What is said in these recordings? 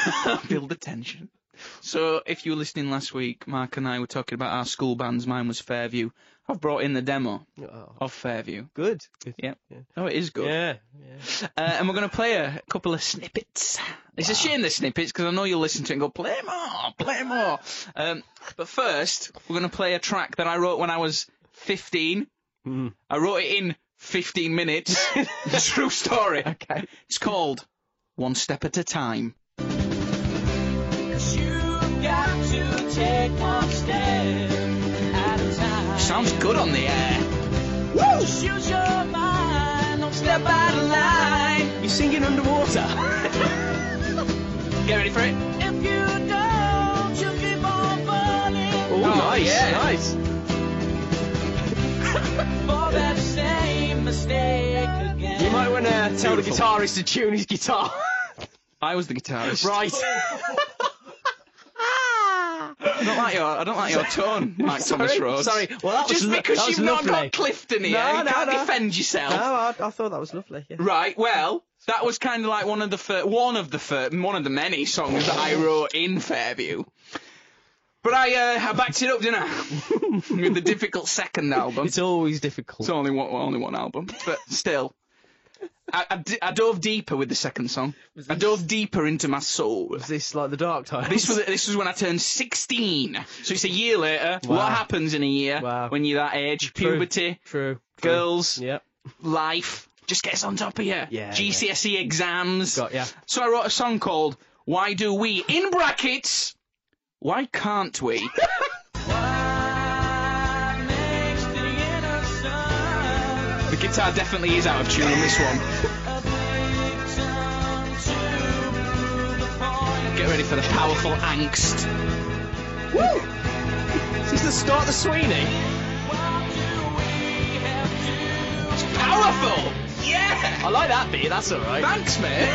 Build the tension. So, if you were listening last week, Mark and I were talking about our school bands. Mine was Fairview. I've brought in the demo of Fairview. Good. Yeah. Oh, it is good. Yeah. And we're going to play a couple of snippets. It's a shame, the snippets, because I know you'll listen to it and go, play more. But first, we're going to play a track that I wrote when I was 15. I wrote it in 15 minutes. True story. Okay. It's called One Step at a Time. Got to take one step at a time. Sounds good on the air. Woo! Just use your mind, don't step out of line. You're singing underwater. Get ready for it. If you don't, you keep on falling. Oh, nice. yeah. Nice. For that same mistake again. You might want to tell the guitarist to tune his guitar. I was the guitarist. Right. I don't like your tone, Mike Thomas Rhodes. Sorry. Well, that was Just because that was you've lovely. not got Clifton here, you can't defend yourself. No, I thought that was lovely. Yeah. Right, well, that was kind of like one of the many songs that I wrote in Fairview. But I backed it up, didn't I? With the difficult second album. It's always difficult. It's only one album, but still. I dove deeper with the second song. I dove deeper into my soul. Was this like the dark times? This was when I turned 16. So it's a year later. Wow. What happens in a year when you're that age? Puberty, True. girls, Yep. life, just gets on top of you. Yeah, GCSE exams. Got ya. So I wrote a song called Why Do We, in brackets, Why Can't We? The guitar definitely is out of tune on this one. Get ready for the powerful angst. Woo! Is this the start of the Sweeney? It's powerful! Yeah! I like that beat, that's alright. Thanks, mate!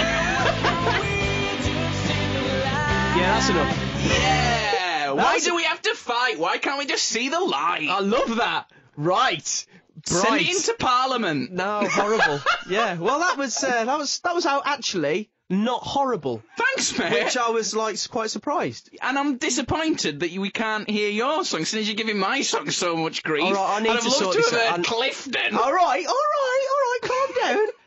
Yeah, that's enough. Yeah! Why do we have to fight? Why can't we just see the light? I love that. Right. Send it into Parliament. No, horrible. Yeah. Well, that was how actually not horrible. Thanks, mate. Which I was like quite surprised. And I'm disappointed that we can't hear your song, since you're giving my song so much grief. All right, I need I'd have to loved sort to this have out. heard Clifton. All right. Calm down.